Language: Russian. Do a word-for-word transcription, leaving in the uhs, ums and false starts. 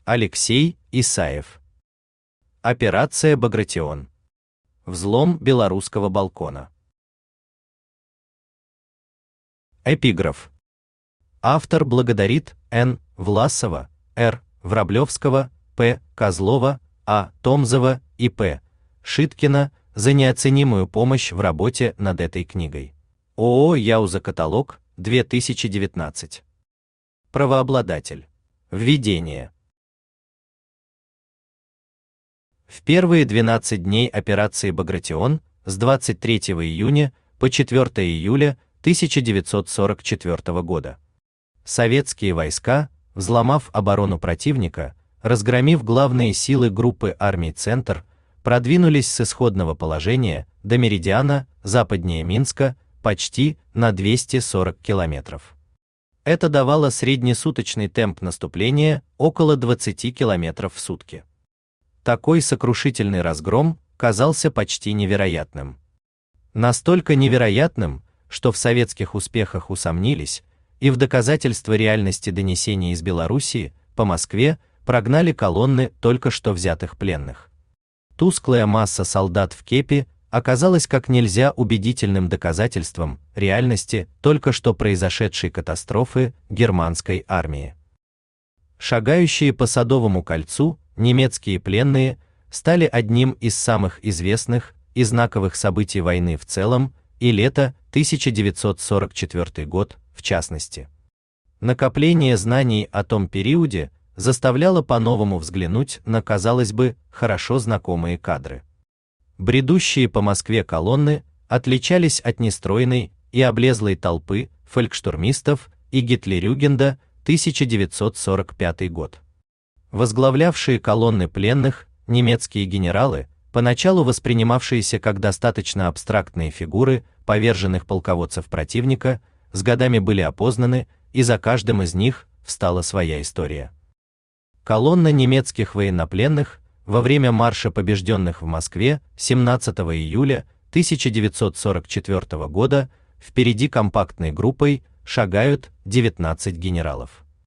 Алексей Исаев. Операция Багратион. Взлом белорусского балкона. Эпиграф. Автор благодарит Н. Власова, Р. Враблевского, П. Козлова, А. Томзова и П. Шиткина за неоценимую помощь в работе над этой книгой. ООО «Яуза Каталог», две тысячи девятнадцать. Правообладатель. Введение. В первые двенадцать дней операции Багратион с двадцать третьего июня по четвёртое июля тысяча девятьсот сорок четвёртого года советские войска, взломав оборону противника, разгромив главные силы группы армий «Центр», продвинулись с исходного положения до меридиана западнее Минска почти на двести сорок километров. Это давало среднесуточный темп наступления около двадцати километров в сутки. Такой сокрушительный разгром казался почти невероятным. Настолько невероятным, что в советских успехах усомнились, и в доказательство реальности донесений из Белоруссии по Москве прогнали колонны только что взятых пленных. Тусклая масса солдат в кепи оказалась как нельзя убедительным доказательством реальности только что произошедшей катастрофы германской армии. Шагающие по Садовому кольцу немецкие пленные стали одним из самых известных и знаковых событий войны в целом и лета тысяча девятьсот сорок четвёртый год в частности. Накопление знаний о том периоде заставляло по-новому взглянуть на, казалось бы, хорошо знакомые кадры. Бредущие по Москве колонны отличались от нестройной и облезлой толпы фолькштурмистов и Гитлерюгенда тысяча девятьсот сорок пятый год. Возглавлявшие колонны пленных немецкие генералы, поначалу воспринимавшиеся как достаточно абстрактные фигуры поверженных полководцев противника, с годами были опознаны, и за каждым из них встала своя история. Колонна немецких военнопленных во время марша побежденных в Москве семнадцатого июля тысяча девятьсот сорок четвёртого года впереди компактной группой шагают девятнадцать генералов.